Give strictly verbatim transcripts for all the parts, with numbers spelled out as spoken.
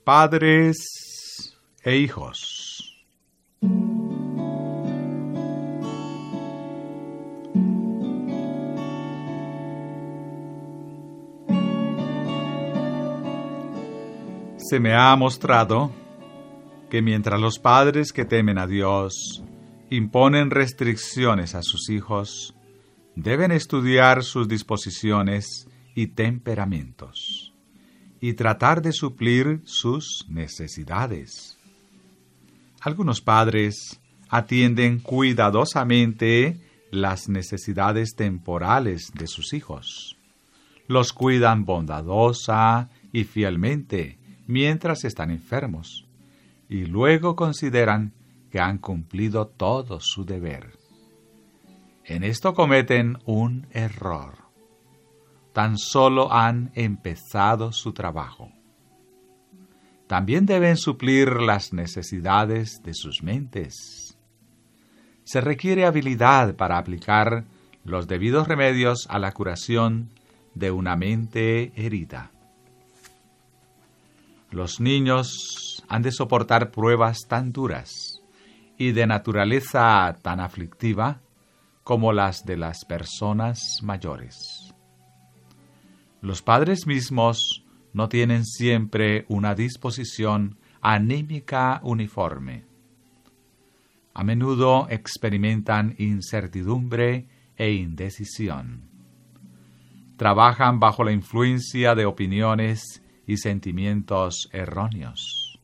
Padres e hijos. Se me ha mostrado que mientras los padres que temen a Dios imponen restricciones a sus hijos, deben estudiar sus disposiciones y temperamentos y tratar de suplir sus necesidades. Algunos padres atienden cuidadosamente las necesidades temporales de sus hijos. Los cuidan bondadosa y fielmente mientras están enfermos, y luego consideran que han cumplido todo su deber. En esto cometen un error. Tan solo han empezado su trabajo. También deben suplir las necesidades de sus mentes. Se requiere habilidad para aplicar los debidos remedios a la curación de una mente herida. Los niños han de soportar pruebas tan duras y de naturaleza tan aflictiva como las de las personas mayores. Los padres mismos no tienen siempre una disposición anímica uniforme. A menudo experimentan incertidumbre e indecisión. Trabajan bajo la influencia de opiniones y sentimientos erróneos.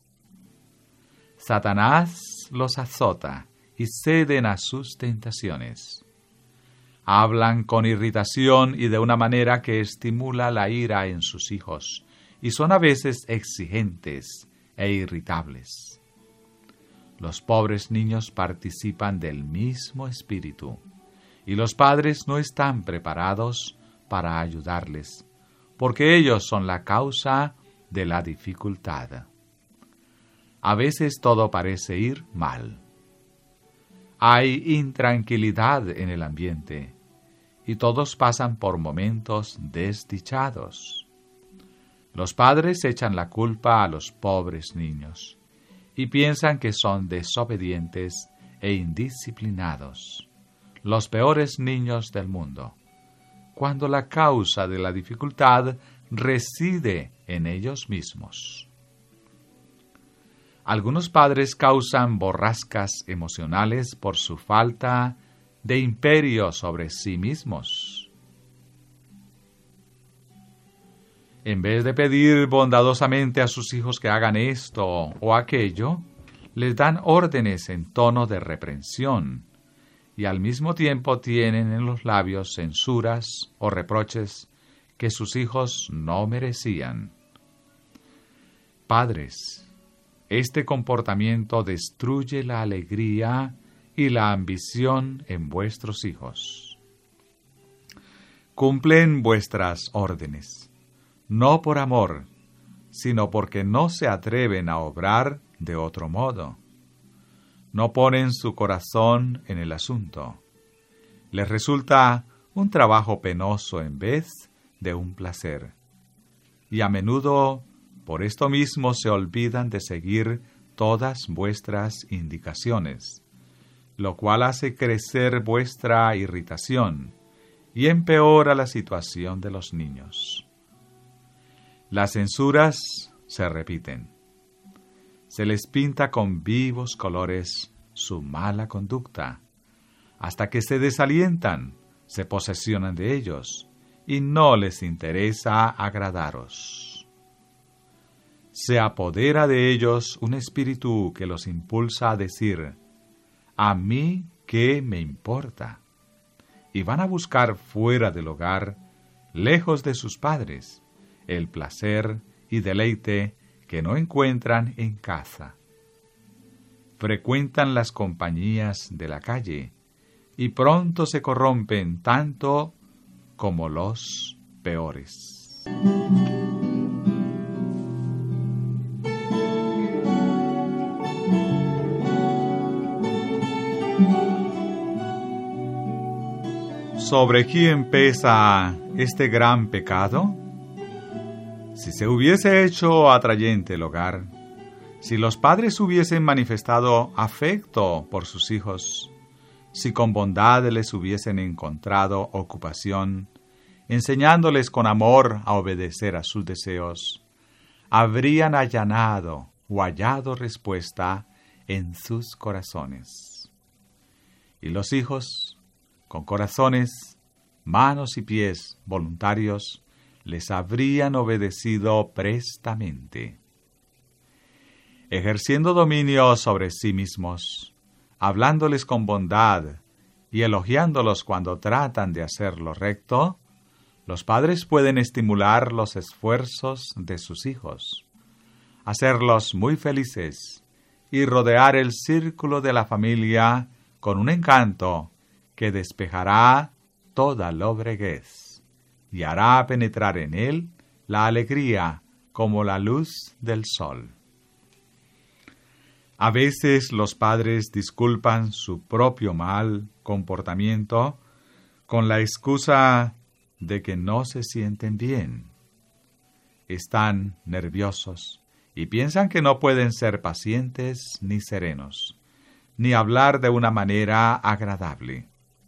Satanás los azota y ceden a sus tentaciones. Hablan con irritación y de una manera que estimula la ira en sus hijos, y son a veces exigentes e irritables. Los pobres niños participan del mismo espíritu, y los padres no están preparados para ayudarles, porque ellos son la causa de la dificultad. A veces todo parece ir mal. Hay intranquilidad en el ambiente, y todos pasan por momentos desdichados. Los padres echan la culpa a los pobres niños, y piensan que son desobedientes e indisciplinados, los peores niños del mundo, cuando la causa de la dificultad reside en ellos mismos. Algunos padres causan borrascas emocionales por su falta de imperio sobre sí mismos. En vez de pedir bondadosamente a sus hijos que hagan esto o aquello, les dan órdenes en tono de reprensión, y al mismo tiempo tienen en los labios censuras o reproches que sus hijos no merecían. Padres, este comportamiento destruye la alegría y la ambición en vuestros hijos. Cumplen vuestras órdenes, no por amor, sino porque no se atreven a obrar de otro modo. No ponen su corazón en el asunto. Les resulta un trabajo penoso en vez de un placer. Y a menudo, por esto mismo, se olvidan de seguir todas vuestras indicaciones, lo cual hace crecer vuestra irritación y empeora la situación de los niños. Las censuras se repiten. Se les pinta con vivos colores su mala conducta, hasta que se desalientan, se posesionan de ellos, y no les interesa agradaros. Se apodera de ellos un espíritu que los impulsa a decir: ¿a mí qué me importa? Y van a buscar fuera del hogar, lejos de sus padres, el placer y deleite que no encuentran en casa. Frecuentan las compañías de la calle y pronto se corrompen tanto como los peores. ¿Sobre quién pesa este gran pecado? Si se hubiese hecho atrayente el hogar, si los padres hubiesen manifestado afecto por sus hijos, si con bondad les hubiesen encontrado ocupación, enseñándoles con amor a obedecer a sus deseos, habrían allanado o hallado respuesta en sus corazones. Y los hijos, con corazones, manos y pies voluntarios, les habrían obedecido prestamente. Ejerciendo dominio sobre sí mismos, hablándoles con bondad y elogiándolos cuando tratan de hacer lo recto, los padres pueden estimular los esfuerzos de sus hijos, hacerlos muy felices y rodear el círculo de la familia con un encanto que despejará toda lobreguez y hará penetrar en él la alegría como la luz del sol. A veces los padres disculpan su propio mal comportamiento con la excusa de que no se sienten bien. Están nerviosos y piensan que no pueden ser pacientes ni serenos, ni hablar de una manera agradable.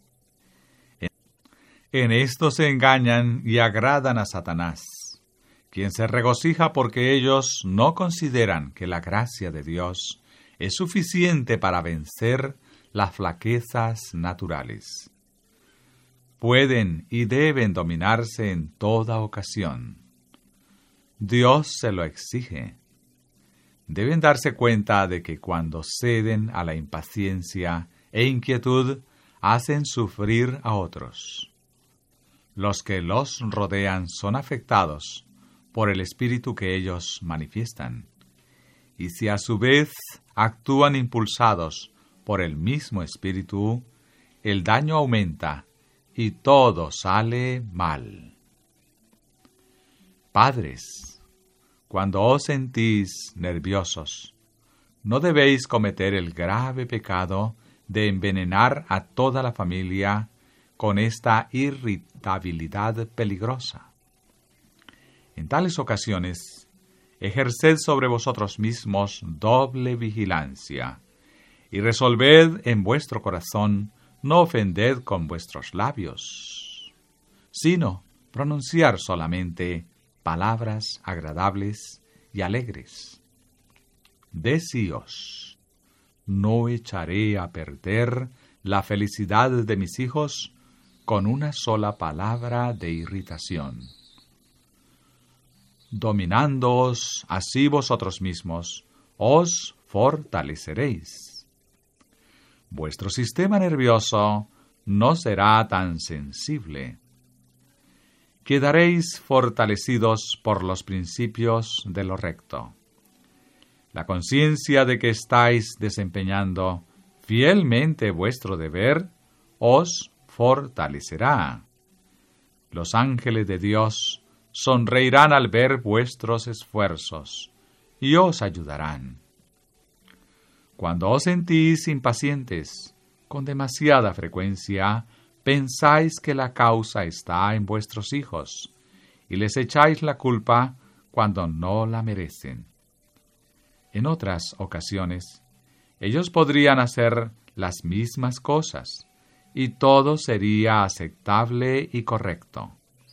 En esto se engañan y agradan a Satanás, quien se regocija porque ellos no consideran que la gracia de Dios es suficiente para vencer las flaquezas naturales. Pueden y deben dominarse en toda ocasión. Dios se lo exige. Deben darse cuenta de que cuando ceden a la impaciencia e inquietud, hacen sufrir a otros. Los que los rodean son afectados por el espíritu que ellos manifiestan. Y si a su vez actúan impulsados por el mismo espíritu, el daño aumenta y todo sale mal. Padres, cuando os sentís nerviosos, no debéis cometer el grave pecado de envenenar a toda la familia con esta irritabilidad peligrosa. En tales ocasiones, ejerced sobre vosotros mismos doble vigilancia, y resolved en vuestro corazón no ofender con vuestros labios, sino pronunciar solamente palabras agradables y alegres. Decíos, no echaré a perder la felicidad de mis hijos con una sola palabra de irritación. Dominándoos así vosotros mismos, os fortaleceréis. Vuestro sistema nervioso no será tan sensible. Quedaréis fortalecidos por los principios de lo recto. La conciencia de que estáis desempeñando fielmente vuestro deber os fortalecerá. Los ángeles de Dios sonreirán al ver vuestros esfuerzos y os ayudarán. Cuando os sentís impacientes con demasiada frecuencia, pensáis que la causa está en vuestros hijos y les echáis la culpa cuando no la merecen. En otras ocasiones, ellos podrían hacer las mismas cosas y todo sería aceptable y correcto.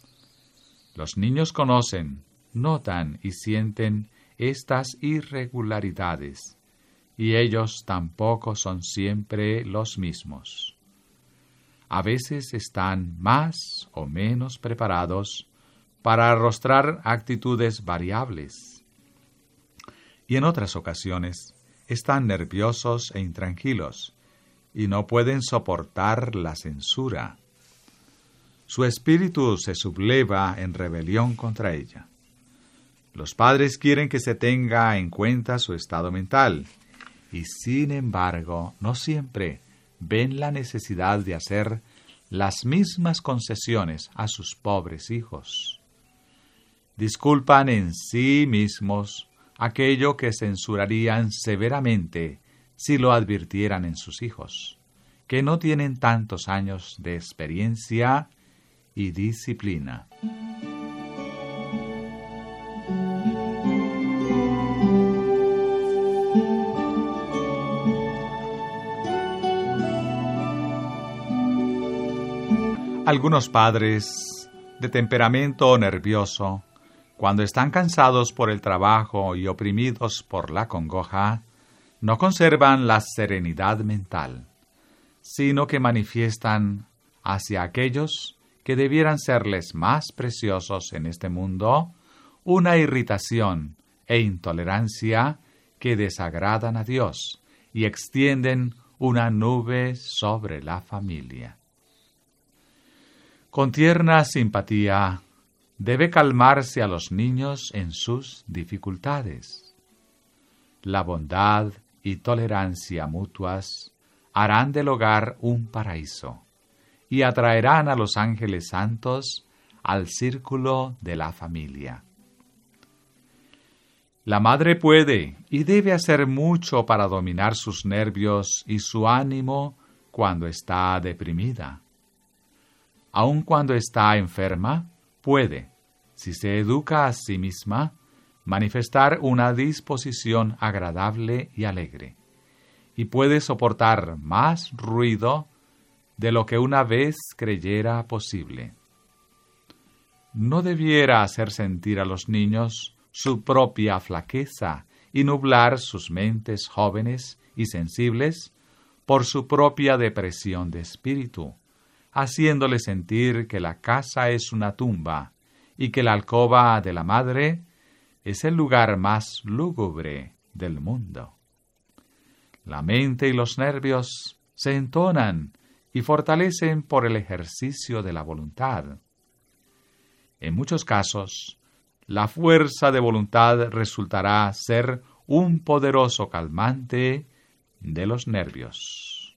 Los niños conocen, notan y sienten estas irregularidades, y ellos tampoco son siempre los mismos. A veces están más o menos preparados para arrostrar actitudes variables, y en otras ocasiones están nerviosos e intranquilos, y no pueden soportar la censura. Su espíritu se subleva en rebelión contra ella. Los padres quieren que se tenga en cuenta su estado mental, y sin embargo, no siempre ven la necesidad de hacer las mismas concesiones a sus pobres hijos. Disculpan en sí mismos aquello que censurarían severamente si lo advirtieran en sus hijos, que no tienen tantos años de experiencia y disciplina. Algunos padres de temperamento nervioso, cuando están cansados por el trabajo y oprimidos por la congoja, no conservan la serenidad mental, sino que manifiestan hacia aquellos que debieran serles más preciosos en este mundo una irritación e intolerancia que desagradan a Dios y extienden una nube sobre la familia. Con tierna simpatía debe calmarse a los niños en sus dificultades. La bondad y tolerancia mutuas harán del hogar un paraíso y atraerán a los ángeles santos al círculo de la familia. La madre puede y debe hacer mucho para dominar sus nervios y su ánimo cuando está deprimida. Aun cuando está enferma, puede, si se educa a sí misma, manifestar una disposición agradable y alegre, y puede soportar más ruido de lo que una vez creyera posible. No debiera hacer sentir a los niños su propia flaqueza y nublar sus mentes jóvenes y sensibles por su propia depresión de espíritu, haciéndole sentir que la casa es una tumba y que la alcoba de la madre es el lugar más lúgubre del mundo. La mente y los nervios se entonan y fortalecen por el ejercicio de la voluntad. En muchos casos, la fuerza de voluntad resultará ser un poderoso calmante de los nervios.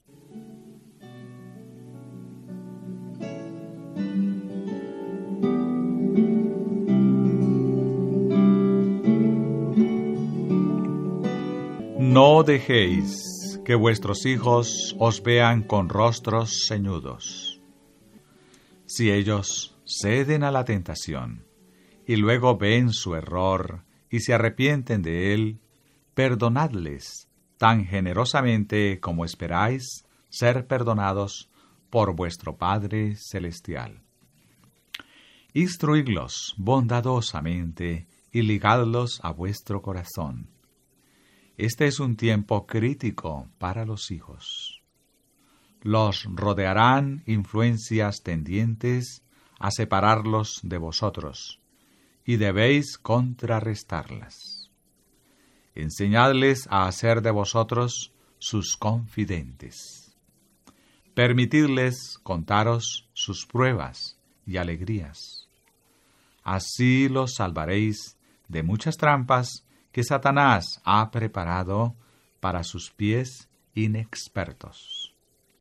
No dejéis que vuestros hijos os vean con rostros ceñudos. Si ellos ceden a la tentación y luego ven su error y se arrepienten de él, perdonadles tan generosamente como esperáis ser perdonados por vuestro Padre Celestial. Instruidlos bondadosamente y ligadlos a vuestro corazón. Este es un tiempo crítico para los hijos. Los rodearán influencias tendientes a separarlos de vosotros, y debéis contrarrestarlas. Enseñadles a hacer de vosotros sus confidentes. Permitidles contaros sus pruebas y alegrías. Así los salvaréis de muchas trampas que Satanás ha preparado para sus pies inexpertos.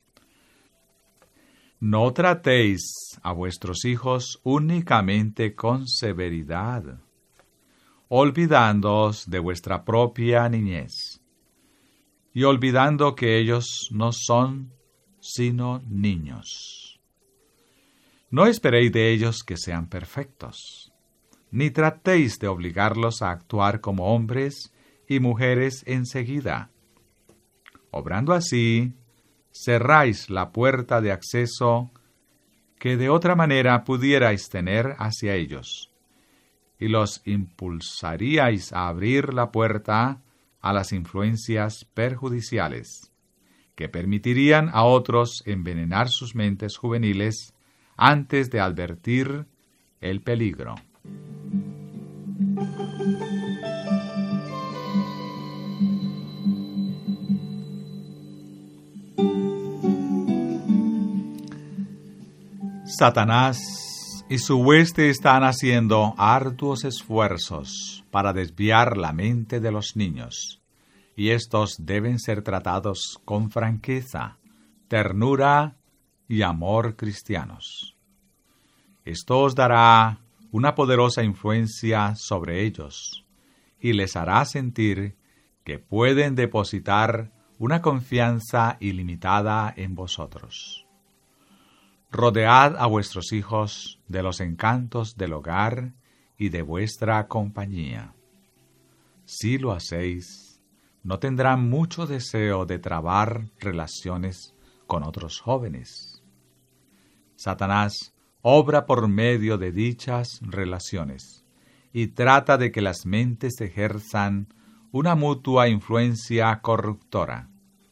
No tratéis a vuestros hijos únicamente con severidad, olvidándoos de vuestra propia niñez, y olvidando que ellos no son sino niños. No esperéis de ellos que sean perfectos, ni tratéis de obligarlos a actuar como hombres y mujeres enseguida. Obrando así, cerráis la puerta de acceso que de otra manera pudierais tener hacia ellos, y los impulsaríais a abrir la puerta a las influencias perjudiciales, que permitirían a otros envenenar sus mentes juveniles antes de advertir el peligro. Satanás y su hueste están haciendo arduos esfuerzos para desviar la mente de los niños, y estos deben ser tratados con franqueza, ternura y amor cristianos. Esto os dará una poderosa influencia sobre ellos y les hará sentir que pueden depositar una confianza ilimitada en vosotros. Rodead a vuestros hijos de los encantos del hogar y de vuestra compañía. Si lo hacéis, no tendrán mucho deseo de trabar relaciones con otros jóvenes. Satanás obra por medio de dichas relaciones y trata de que las mentes ejerzan una mutua influencia corruptora.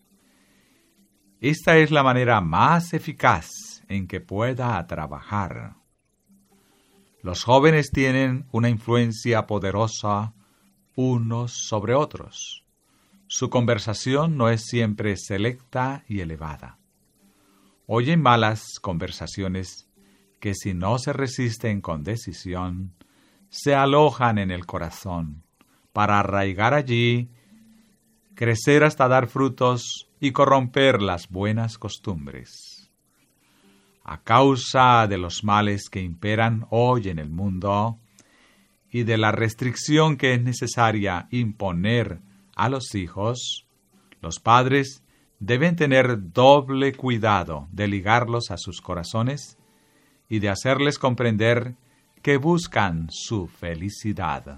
Esta es la manera más eficaz en que pueda trabajar. Los jóvenes tienen una influencia poderosa unos sobre otros. Su conversación no es siempre selecta y elevada. Oyen malas conversaciones que, si no se resisten con decisión, se alojan en el corazón para arraigar allí, crecer hasta dar frutos y corromper las buenas costumbres. A causa de los males que imperan hoy en el mundo y de la restricción que es necesaria imponer a los hijos, los padres deben tener doble cuidado de ligarlos a sus corazones y de hacerles comprender que buscan su felicidad.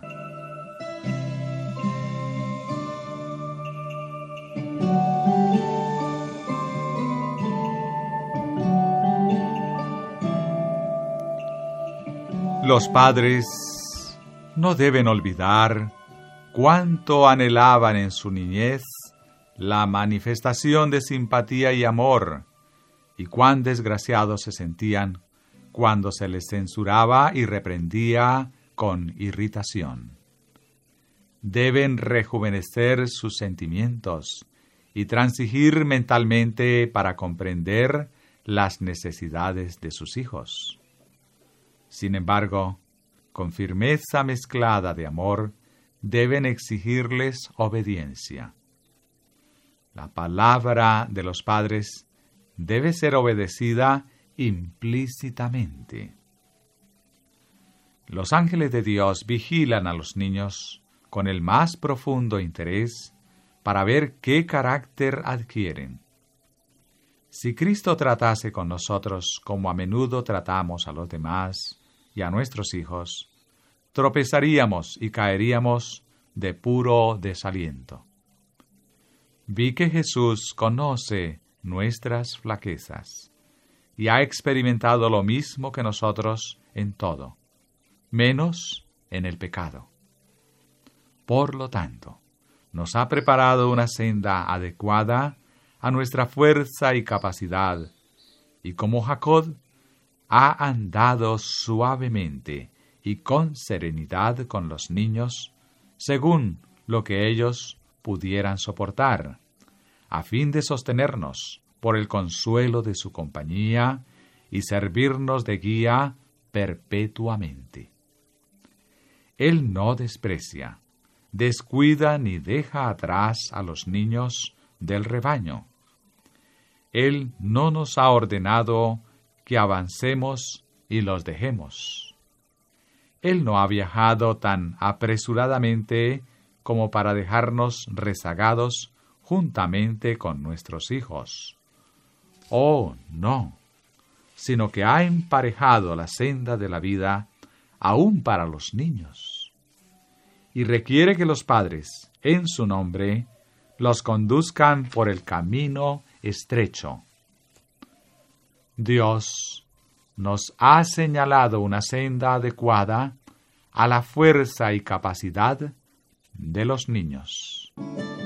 Los padres no deben olvidar cuánto anhelaban en su niñez la manifestación de simpatía y amor, y cuán desgraciados se sentían cuando se les censuraba y reprendía con irritación. Deben rejuvenecer sus sentimientos y transigir mentalmente para comprender las necesidades de sus hijos. Sin embargo, con firmeza mezclada de amor, deben exigirles obediencia. La palabra de los padres debe ser obedecida implícitamente. Los ángeles de Dios vigilan a los niños con el más profundo interés para ver qué carácter adquieren. Si Cristo tratase con nosotros como a menudo tratamos a los demás y a nuestros hijos, tropezaríamos y caeríamos de puro desaliento. Vi que Jesús conoce nuestras flaquezas y ha experimentado lo mismo que nosotros en todo, menos en el pecado. Por lo tanto, nos ha preparado una senda adecuada a nuestra fuerza y capacidad, y como Jacob ha andado suavemente y con serenidad con los niños, según lo que ellos pudieran soportar, a fin de sostenernos por el consuelo de su compañía y servirnos de guía perpetuamente. Él no desprecia, descuida ni deja atrás a los niños del rebaño. Él no nos ha ordenado que avancemos y los dejemos. Él no ha viajado tan apresuradamente como para dejarnos rezagados juntamente con nuestros hijos. Oh, no, sino que ha emparejado la senda de la vida aún para los niños, y requiere que los padres, en su nombre, los conduzcan por el camino estrecho. Dios nos ha señalado una senda adecuada a la fuerza y capacidad de los niños.